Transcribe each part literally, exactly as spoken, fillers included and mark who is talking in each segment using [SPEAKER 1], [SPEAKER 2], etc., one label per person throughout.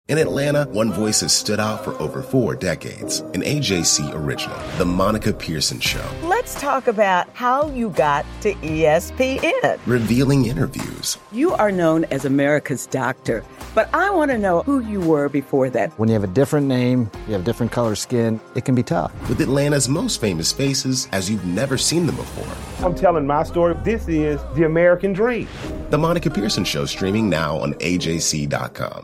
[SPEAKER 1] In Atlanta, one voice has stood out for over four decades. An A J C original, The Monica Pearson Show.
[SPEAKER 2] Let's talk about how you got to E S P N.
[SPEAKER 1] Revealing interviews.
[SPEAKER 2] You are known as America's doctor, but I want to know who you were before that.
[SPEAKER 3] When you have a different name, you have different color skin, it can be tough.
[SPEAKER 1] With Atlanta's most famous faces as you've never seen them before.
[SPEAKER 4] I'm telling my story. This is the American dream.
[SPEAKER 1] The Monica Pearson Show, streaming now on A J C dot com.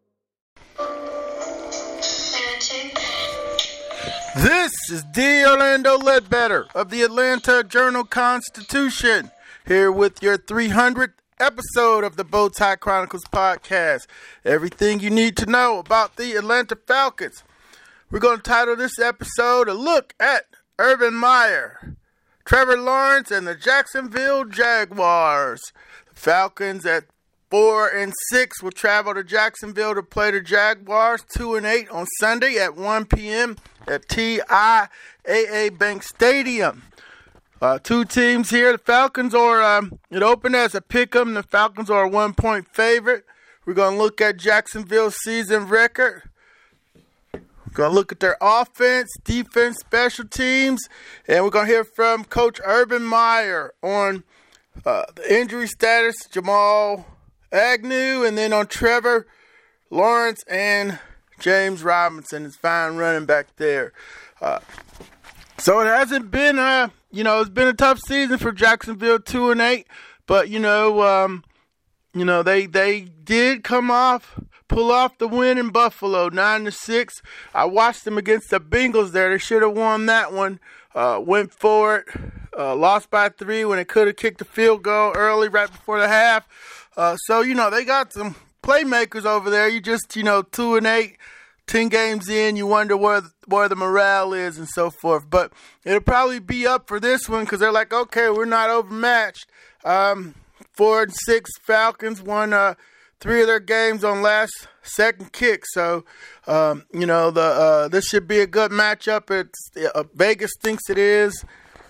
[SPEAKER 5] This is D. Orlando Ledbetter of the Atlanta Journal-Constitution, here with your three hundredth episode of the Bowtie Chronicles podcast. Everything you need to know about the Atlanta Falcons. We're going to title this episode A Look at Urban Meyer, Trevor Lawrence, and the Jacksonville Jaguars. The Falcons at Four and six will travel to Jacksonville to play the Jaguars. Two and eight on Sunday at one p.m. at T I A A Bank Stadium. Uh, two teams here. The Falcons are, um, it opened as a pick'em. The Falcons are a one-point favorite. We're going to look at Jacksonville's season record. We're going to look at their offense, defense, special teams, and we're going to hear from Coach Urban Meyer on uh, the injury status, Jamal Agnew, and then on Trevor Lawrence and James Robinson, his fine running back there. Uh, so it hasn't been a, you know, it's been a tough season for Jacksonville, two and eight. But you know, um, you know they they did come off, pull off the win in Buffalo, nine to six. I watched them against the Bengals there. They should have won that one. Uh, went for it, uh, lost by three when they could have kicked the field goal early, right before the half. Uh, so, you know, they got some playmakers over there. You just, you know, two and eight, ten games in, you wonder where, where the morale is and so forth. But it'll probably be up for this one because they're like, okay, we're not overmatched. Um, four and six Falcons won uh, three of their games on last second kick. So, um, you know, the uh, this should be a good matchup. It's uh, Vegas thinks it is,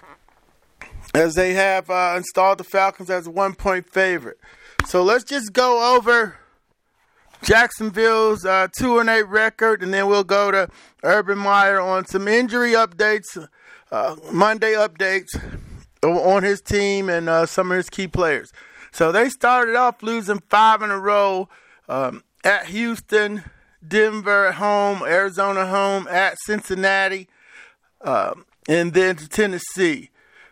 [SPEAKER 5] as they have uh, installed the Falcons as a one-point favorite. So let's just go over Jacksonville's uh, two and eight record, and then we'll go to Urban Meyer on some injury updates, uh, Monday updates on his team and uh, some of his key players. So they started off losing five in a row um, at Houston, Denver at home, Arizona home, at Cincinnati, um, and then to Tennessee.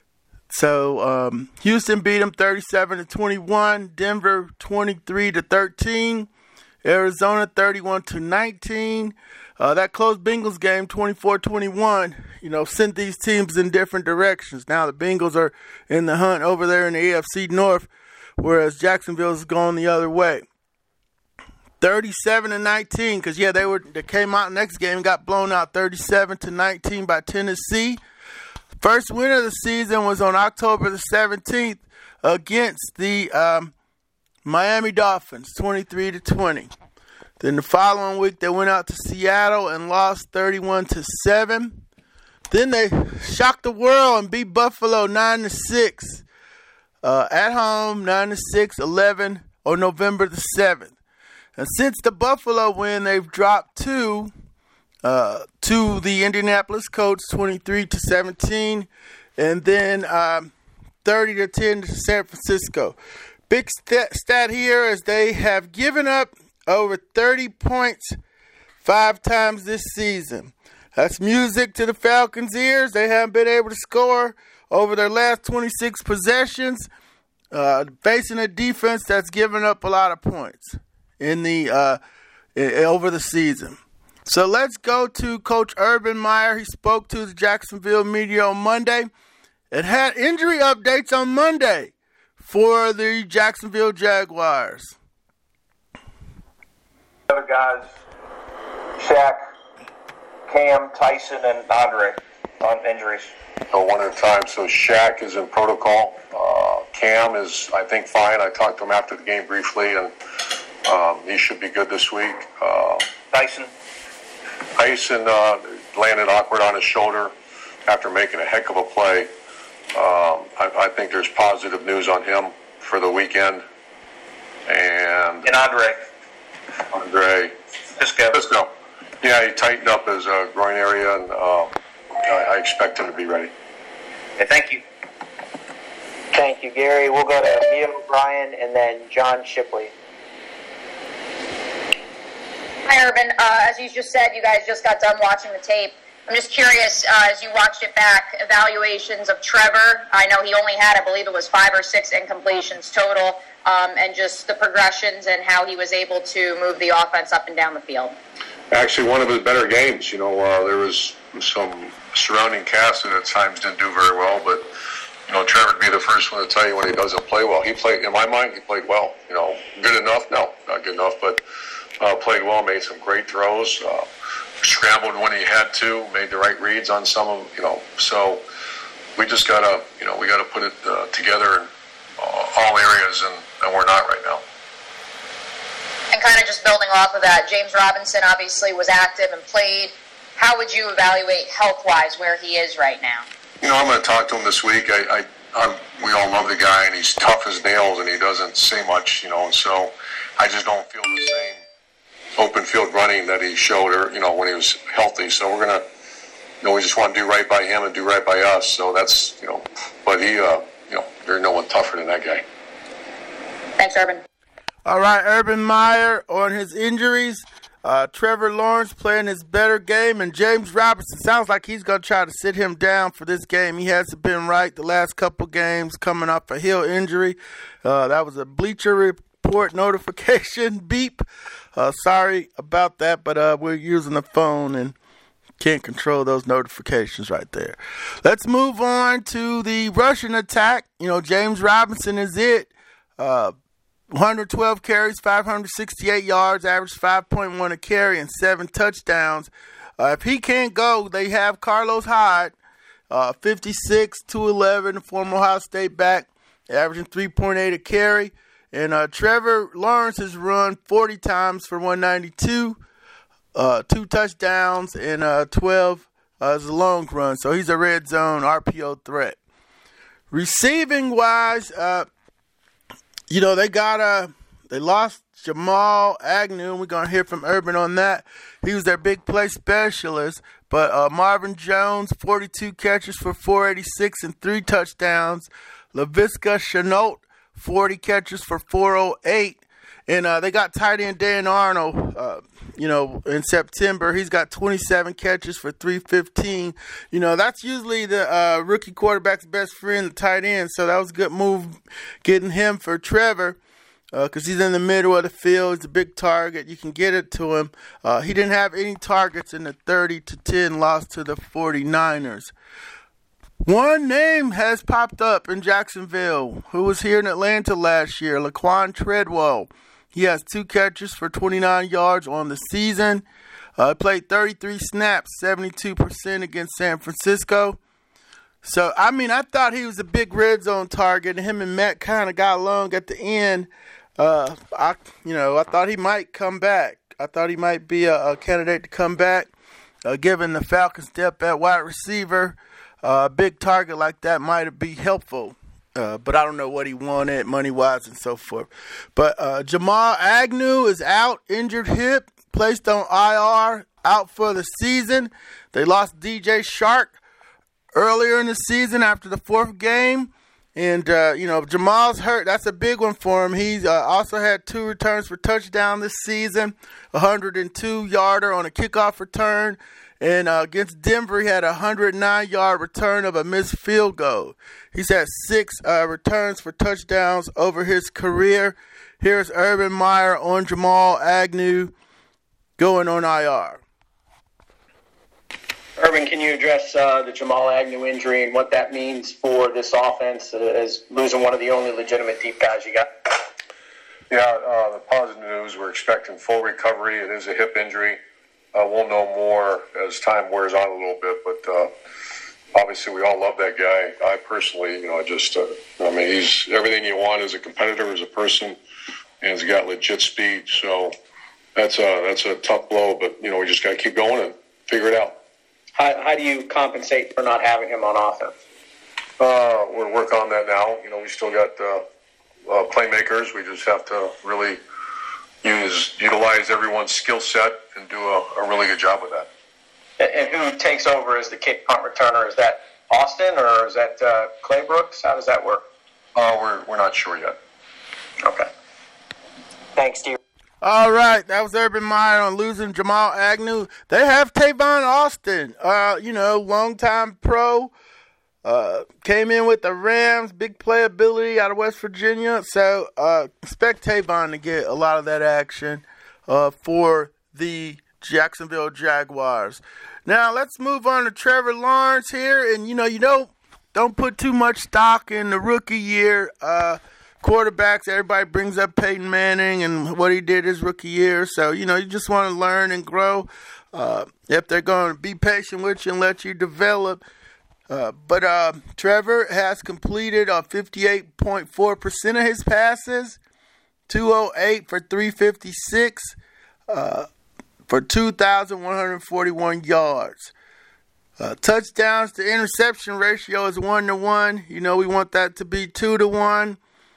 [SPEAKER 5] So um, Houston beat them thirty-seven to twenty-one, Denver twenty-three to thirteen, Arizona thirty-one to nineteen. Uh, that close Bengals game, twenty-four twenty-one, you know, sent these teams in different directions. Now the Bengals are in the hunt over there in the A F C North, whereas Jacksonville's going the other way. thirty-seven to nineteen, because yeah, they were they came out next game and got blown out thirty-seven to nineteen by Tennessee. First win of the season was on October the seventeenth against the um, Miami Dolphins, twenty-three to twenty. Then the following week, they went out to Seattle and lost thirty-one to seven. Then they shocked the world and beat Buffalo nine to six uh, at home, nine to six, eleven on November the seventh. And since the Buffalo win, they've dropped two. Uh, to the Indianapolis Colts, twenty-three to seventeen, and then um, thirty to ten to San Francisco. Big stat, stat here is they have given up over thirty points five times this season. That's music to the Falcons' ears. They haven't been able to score over their last twenty-six possessions, uh, facing a defense that's given up a lot of points in the uh, over the season. So let's go to Coach Urban Meyer. He spoke to the Jacksonville media on Monday and had injury updates on Monday for the Jacksonville Jaguars.
[SPEAKER 6] Other guys, Shaq, Cam, Tyson, and Andre on injuries.
[SPEAKER 7] So one at a time. So Shaq is in protocol. Uh, Cam is, I think, fine. I talked to him after the game briefly, and um, he should be good this week. Uh,
[SPEAKER 6] Tyson.
[SPEAKER 7] Tyson uh, landed awkward on his shoulder after making a heck of a play. Um, I, I think there's positive news on him for the weekend. And,
[SPEAKER 6] and Andre.
[SPEAKER 7] Andre.
[SPEAKER 6] Just
[SPEAKER 7] Yeah, he tightened up his uh, groin area, and uh, I, I expect him to be ready.
[SPEAKER 6] Okay, thank you.
[SPEAKER 8] Thank you, Gary. We'll go to Neil O'Brien and then John Shipley.
[SPEAKER 9] Hi, Urban. Uh, as you just said, you guys just got done watching the tape. I'm just curious, uh, as you watched it back, evaluations of Trevor. I know he only had, I believe it was five or six incompletions total, um, and just the progressions and how he was able to move the offense up and down the field.
[SPEAKER 7] Actually, one of his better games. You know, uh, there was some surrounding cast that at times didn't do very well, but, you know, Trevor would be the first one to tell you when he doesn't play well. He played, in my mind, he played well. You know, good enough? No, not good enough, but uh, played well, made some great throws, uh, scrambled when he had to, made the right reads on some of, you know, so we just got to, you know, we got to put it uh, together in uh, all areas, and, and we're not right now.
[SPEAKER 9] And kind of just building off of that, James Robinson obviously was active and played. How would you evaluate health-wise where he is right now?
[SPEAKER 7] You know, I'm going to talk to him this week. I, I, I'm, we all love the guy, and he's tough as nails, and he doesn't say much, you know, and so I just don't feel the same open field running that he showed, or, you know, when he was healthy. So we're going to, you know, we just want to do right by him and do right by us. So that's, you know, but he, uh, you know, there's no one tougher than that guy.
[SPEAKER 9] Thanks, Urban.
[SPEAKER 5] All right, Urban Meyer on his injuries. Uh, Trevor Lawrence playing his better game, and James Robinson sounds like he's going to try to sit him down for this game. He hasn't been right the last couple games, coming off a heel injury. Uh, that was a Bleacher Report notification beep. Uh, sorry about that, but uh, we're using the phone and can't control those notifications right there. Let's move on to the rushing attack. You know, James Robinson is it. Uh, one hundred twelve carries, five hundred sixty-eight yards, averaged five point one a carry, and seven touchdowns. Uh, if he can't go, they have Carlos Hyde, uh, fifty-six, two eleven, former Ohio State back, averaging three point eight a carry. And uh, Trevor Lawrence has run forty times for one ninety-two, uh, two touchdowns, and uh, twelve uh, as a long run. So he's a red zone R P O threat. Receiving-wise, uh, you know, they got a, they lost Jamal Agnew, and we're going to hear from Urban on that. He was their big play specialist. But uh, Marvin Jones, forty-two catches for four eighty-six and three touchdowns. Laviska Shenault, forty catches for four oh eight. And uh, they got tight end Dan Arnold, uh, you know, in September. He's got twenty-seven catches for three fifteen. You know, that's usually the uh, rookie quarterback's best friend, the tight end. So that was a good move getting him for Trevor because uh, he's in the middle of the field. He's a big target. You can get it to him. Uh, he didn't have any targets in the thirty to ten loss to the forty-niners. One name has popped up in Jacksonville who was here in Atlanta last year, Laquan Treadwell. He has two catches for twenty-nine yards on the season. Uh, played thirty-three snaps, seventy-two percent against San Francisco. So, I mean, I thought he was a big red zone target, and him and Matt kind of got along at the end. Uh, I, you know, I thought he might come back. I thought he might be a, a candidate to come back, uh, given the Falcons' depth at wide receiver. Uh, a big target like that might be helpful. Uh, but I don't know what he wanted money-wise and so forth. But uh, Jamal Agnew is out, injured hip, placed on I R, out for the season. They lost D J Shark earlier in the season after the fourth game. And, uh, you know, Jamal's hurt. That's a big one for him. He's uh, also had two returns for touchdown this season, a one hundred two yarder on a kickoff return. And uh, against Denver, he had a one hundred nine yard return of a missed field goal. He's had six uh, returns for touchdowns over his career. Here's Urban Meyer on Jamal Agnew going on I R.
[SPEAKER 8] Urban, can you address uh, the Jamal Agnew injury and what that means for this offense uh, as losing one of the only legitimate deep guys you got?
[SPEAKER 7] Yeah, uh, the positive news, we're expecting full recovery. It is a hip injury. Uh, we'll know more as time wears on a little bit, but uh, obviously we all love that guy. I personally, you know, just, uh, I mean, he's everything you want as a competitor, as a person, and he's got legit speed. So that's a, that's a tough blow, but, you know, we just got to keep going and figure it out.
[SPEAKER 8] How, how do you compensate for not having him on offense?
[SPEAKER 7] Uh, we're working on that now. You know, we still got uh, uh, playmakers. We just have to really use utilize everyone's skill set and do a, a really good job with that.
[SPEAKER 8] And who takes over as the kick punt returner? Is that Austin or is that uh, Clay Brooks? How does that work?
[SPEAKER 7] Uh, we're we're not sure yet.
[SPEAKER 8] Okay. Thanks, Steve.
[SPEAKER 5] All right, that was Urban Meyer on losing Jamal Agnew. They have Tavon Austin, uh, you know, longtime pro, uh, came in with the Rams, big playability out of West Virginia. So uh, expect Tavon to get a lot of that action uh, for the Jacksonville Jaguars. Now let's move on to Trevor Lawrence here, and you know, you don't don't put too much stock in the rookie year. Uh, Quarterbacks, everybody brings up Peyton Manning and what he did his rookie year. So, you know, you just want to learn and grow. Uh, if they're going to be patient with you and let you develop. Uh, but uh, Trevor has completed uh, fifty-eight point four percent of his passes, two oh eight for three fifty-six uh, for two thousand one hundred forty-one yards. Uh, touchdowns to interception ratio is one to one. You know, we want that to be two to one.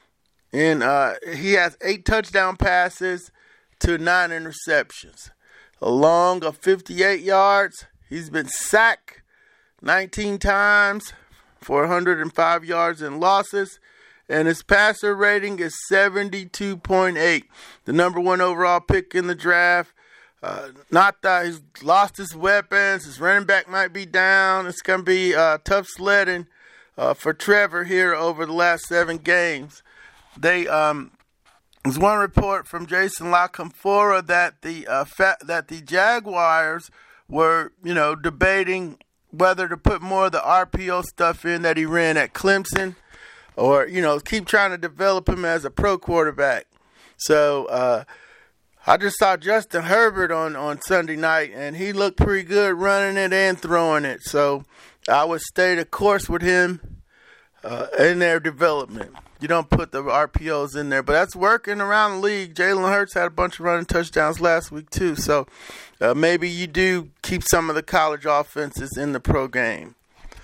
[SPEAKER 5] And uh, he has eight touchdown passes to nine interceptions. Along of fifty-eight yards, he's been sacked nineteen times for one hundred five yards in losses. And his passer rating is seventy-two point eight. The number one overall pick in the draft. Uh, not that he's lost his weapons. His running back might be down. It's going to be uh, tough sledding uh, for Trevor here over the last seven games. They um, there's one report from Jason La Canfora that the uh, fa- that the Jaguars were, you know, debating whether to put more of the R P O stuff in that he ran at Clemson, or, you know, keep trying to develop him as a pro quarterback. So uh, I just saw Justin Herbert on, on Sunday night, and he looked pretty good running it and throwing it. So I would stay the course with him uh, in their development. You don't put the R P Os in there, but that's working around the league. Jalen Hurts had a bunch of running touchdowns last week too, so uh, maybe you do keep some of the college offenses in the pro game.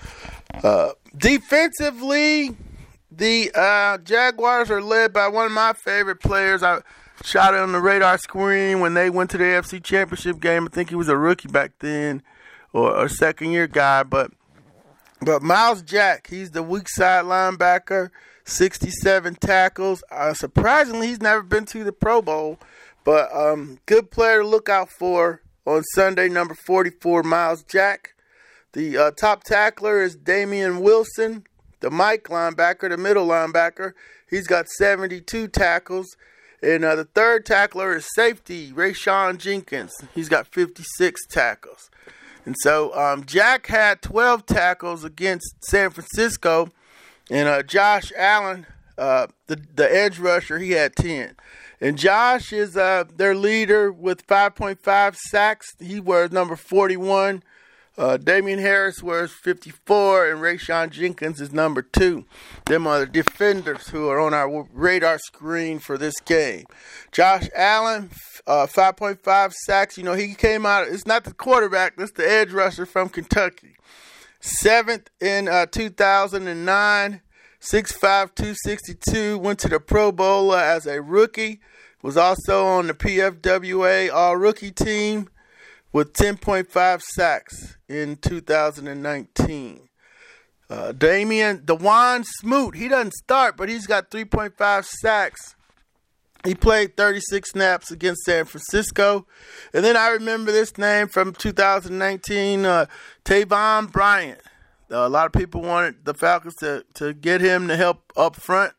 [SPEAKER 5] Uh, defensively, the uh, Jaguars are led by one of my favorite players. I shot it on the radar screen when they went to the A F C Championship game. I think he was a rookie back then, or a second-year guy, but but Miles Jack, he's the weak side linebacker. sixty-seven tackles. Uh, surprisingly, he's never been to the Pro Bowl, but um, good player to look out for on Sunday, number forty-four, Miles Jack. The uh, top tackler is Damian Wilson, the Mike linebacker, the middle linebacker. He's got seventy-two tackles. And uh, the third tackler is safety, Rayshawn Jenkins. He's got fifty-six tackles. And so um, Jack had twelve tackles against San Francisco. And uh, Josh Allen, uh, the, the edge rusher, he had ten. And Josh is uh, their leader with five point five sacks. He wears number forty-one. Uh, Damian Harris wears fifty-four, and Rayshawn Jenkins is number two. Them are the defenders who are on our radar screen for this game. Josh Allen, uh, five point five sacks. You know, he came out, it's not the quarterback, it's the edge rusher from Kentucky. Seventh in uh, two thousand nine, six five, two sixty-two, went to the Pro Bowl uh, as a rookie, was also on the P F W A All-Rookie team with ten point five sacks in two thousand nineteen. Uh, Damian, Dewan Smoot, he doesn't start, but he's got three point five sacks. He played thirty-six snaps against San Francisco. And then I remember this name from two thousand nineteen, uh, Tavon Bryant. Uh, a lot of people wanted the Falcons to, to get him to help up front.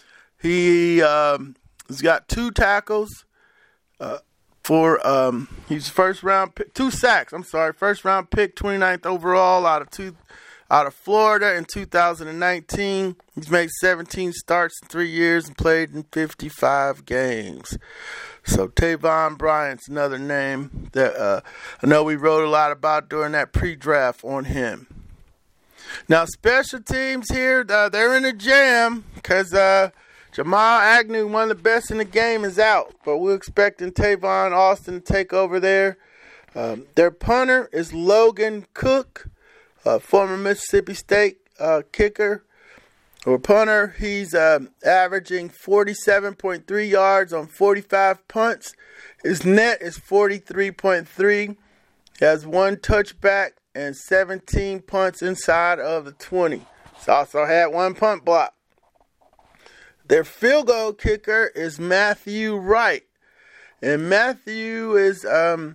[SPEAKER 5] He um, has got two tackles uh, for um, he's first round pick, two sacks. I'm sorry, first round pick, twenty-ninth overall out of two. Out of Florida in two thousand nineteen. He's made seventeen starts in three years and played in fifty-five games. So Tavon Bryant's another name that uh, I know we wrote a lot about during that pre-draft on him. Now, special teams here, uh, they're in a jam because uh, Jamal Agnew, one of the best in the game, is out. But we're expecting Tavon Austin to take over there. Um, their punter is Logan Cook. Uh, former Mississippi State uh, kicker. For punter, he's um, averaging forty-seven point three yards on forty-five punts. His net is forty-three point three. He has one touchback and seventeen punts inside of the twenty. He's also had one punt block. Their field goal kicker is Matthew Wright. And Matthew is, um,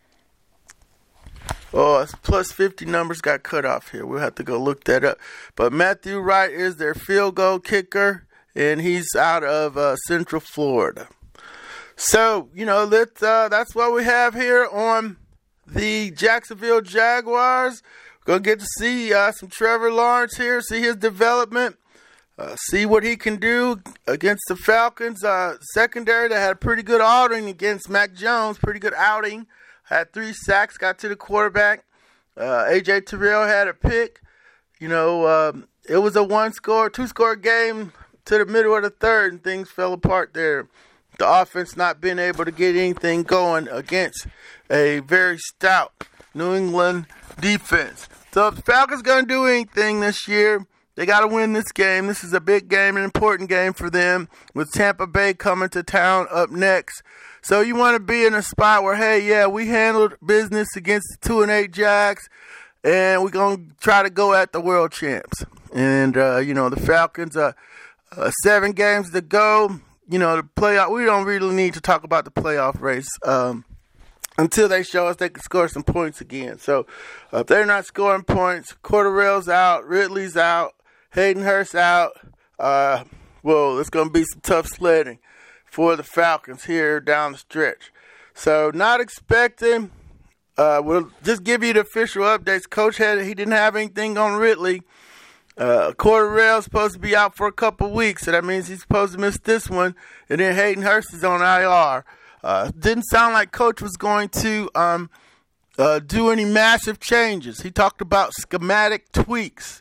[SPEAKER 5] oh, his plus fifty numbers got cut off here. We'll have to go look that up. But Matthew Wright is their field goal kicker, and he's out of uh, Central Florida. So, you know, let's, uh, that's what we have here on the Jacksonville Jaguars. We're going to get to see uh, some Trevor Lawrence here, see his development. Uh, see what he can do against the Falcons. Uh, secondary, that had a pretty good outing against Mac Jones. Pretty good outing. Had three sacks, got to the quarterback. Uh, A J Terrell had a pick. You know, um, it was a one-score, two-score game to the middle of the third, and things fell apart there. The offense not being able to get anything going against a very stout New England defense. So if the Falcons going to do anything this year, they got to win this game. This is a big game, an important game for them, with Tampa Bay coming to town up next. So you want to be in a spot where, hey, yeah, we handled business against the two and eight Jags, and we're going to try to go at the world champs. And, uh, you know, the Falcons, uh, uh, seven games to go. You know, the playoff, we don't really need to talk about the playoff race um, until they show us they can score some points again. So uh, if they're not scoring points, Cordarrelle's out, Ridley's out, Hayden Hurst out. Uh, well, it's going to be some tough sledding for the Falcons here down the stretch. So not expecting. Uh, we'll just give you the official updates. Coach had he didn't have anything on Ridley. Uh, Cordarrelle's supposed to be out for a couple weeks, so that means he's supposed to miss this one. And then Hayden Hurst is on I R. Uh, didn't sound like Coach was going to um, uh, do any massive changes. He talked about schematic tweaks.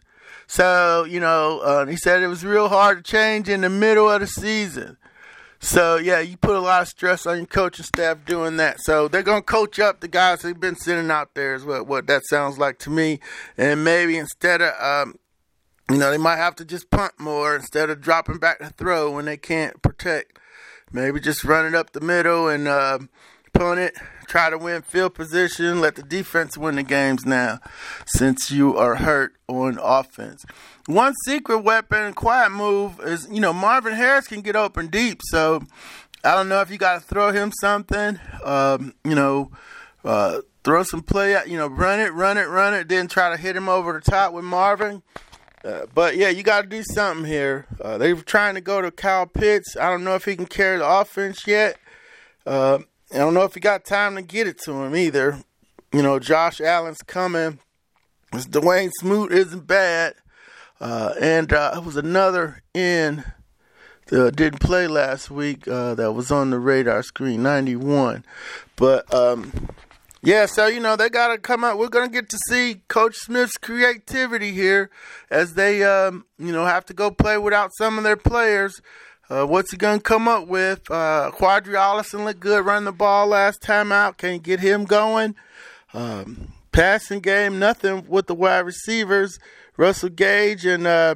[SPEAKER 5] So, you know, uh, he said it was real hard to change in the middle of the season. So, yeah, you put a lot of stress on your coaching staff doing that. So they're going to coach up the guys who've been sitting out there is what, what that sounds like to me. And maybe instead of, um, you know, they might have to just punt more instead of dropping back to throw when they can't protect. Maybe just run it up the middle and uh, punt it, try to win field position, let the defense win the games now since you are hurt on offense. One secret weapon, quiet move, is, you know, Marvin Harris can get open deep. So I don't know if you got to throw him something, um, you know, uh, throw some play out, you know, run it, run it, run it, then try to hit him over the top with Marvin. Uh, but, yeah, you got to do something here. Uh, they were trying to go to Kyle Pitts. I don't know if he can carry the offense yet. Uh, I don't know if he got time to get it to him either. You know, Josh Allen's coming. This Dwayne Smoot isn't bad. Uh, and uh, it was another end that didn't play last week uh, that was on the radar screen, ninety-one. But, um, yeah, so, you know, they got to come out. We're going to get to see Coach Smith's creativity here as they, um, you know, have to go play without some of their players. Uh, what's he going to come up with? Uh, Quadri Allison looked good running the ball last time out. Can't get him going. Um, passing game, nothing with the wide receivers. Russell Gage and uh,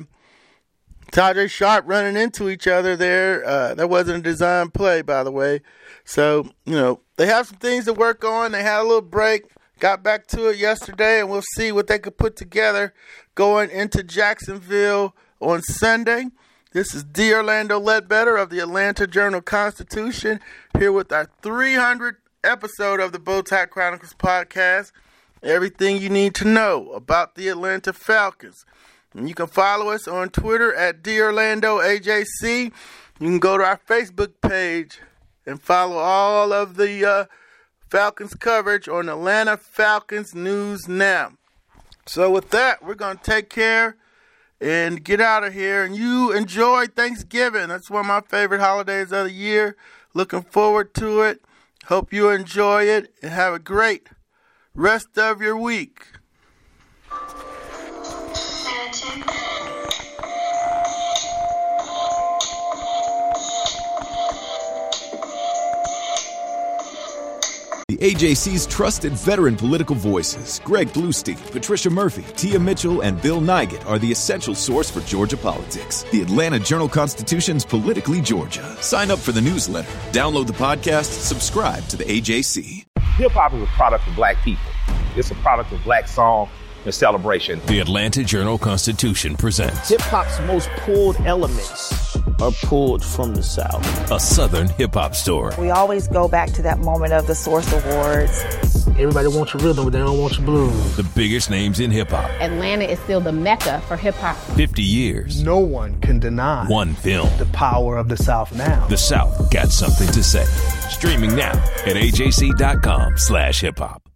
[SPEAKER 5] Tajay Sharp running into each other there. Uh, that wasn't a design play, by the way. So, you know, they have some things to work on. They had a little break, got back to it yesterday, and we'll see what they could put together going into Jacksonville on Sunday. This is D. Orlando Ledbetter of the Atlanta Journal-Constitution here with our three hundredth episode of the Bowtie Chronicles podcast. Everything you need to know about the Atlanta Falcons. And you can follow us on Twitter at D Orlando A J C. You can go to our Facebook page and follow all of the uh, Falcons coverage on Atlanta Falcons News Now. So with that, we're going to take care and get out of here. And you enjoy Thanksgiving. That's one of my favorite holidays of the year. Looking forward to it. Hope you enjoy it and have a great rest of your week.
[SPEAKER 10] The A J C's trusted veteran political voices, Greg Bluestein, Patricia Murphy, Tia Mitchell, and Bill Nygut, are the essential source for Georgia politics. The Atlanta Journal-Constitution's Politically Georgia. Sign up for the newsletter, download the podcast, subscribe to the A J C.
[SPEAKER 4] Hip-hop is a product of black people. It's a product of black song and celebration.
[SPEAKER 11] The Atlanta Journal-Constitution presents
[SPEAKER 12] hip-hop's most pulled elements are pulled from the South.
[SPEAKER 11] A Southern hip-hop story.
[SPEAKER 13] We always go back to that moment of the Source Awards.
[SPEAKER 12] Everybody wants your rhythm, but they don't want your blues.
[SPEAKER 11] The biggest names in hip-hop.
[SPEAKER 14] Atlanta is still the mecca for hip-hop.
[SPEAKER 11] fifty years.
[SPEAKER 15] No one can deny
[SPEAKER 11] one film.
[SPEAKER 15] The power of the South now.
[SPEAKER 11] The South got something to say. Streaming now at A J C dot com slash hip hop.